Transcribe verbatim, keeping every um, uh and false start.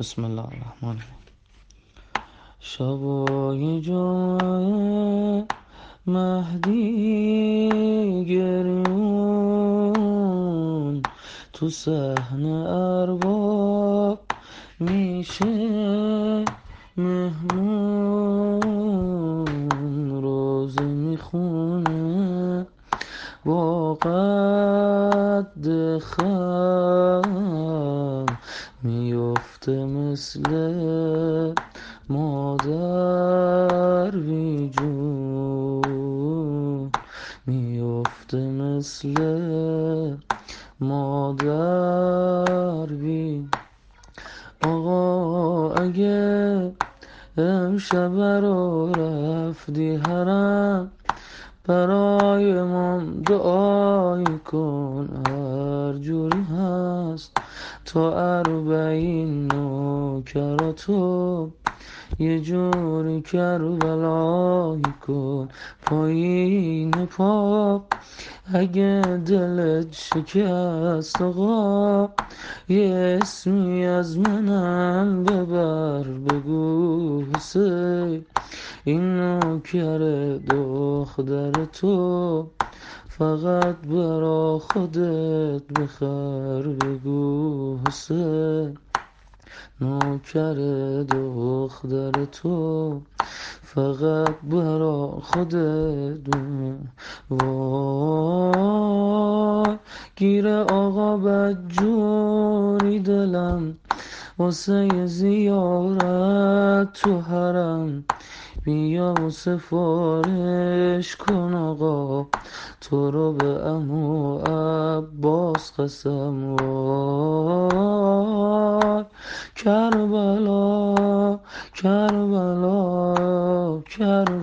بسم الله الرحمن الرحیم. شبای جمعه مهدی گریون تو صحنه ارباب میشه مهمون، روزه میخونه با قد خم، میفته مثل مادر بی جون، میفته مثل مادر بی. آقا اگه امشب رو رفتی حرم، برای من دعای کن هر جوری هست تا اربعین نوکراتو یه جوری کربلایی کن. پایین پا اگه دلت شکست آقا، یه اسمی از منم ببر، بگو حسین این نوکر دختر تو فقط برا خودت بخر، بگو حسین نوکر دختر تو فقط برا خودت بخر. وای گیره آقا بدجوری دلم واسه زیارت تو حرم، بیا و سفارش کن آقا تو رو به عمو عباس قسم. وای کربلا کربلا کربلا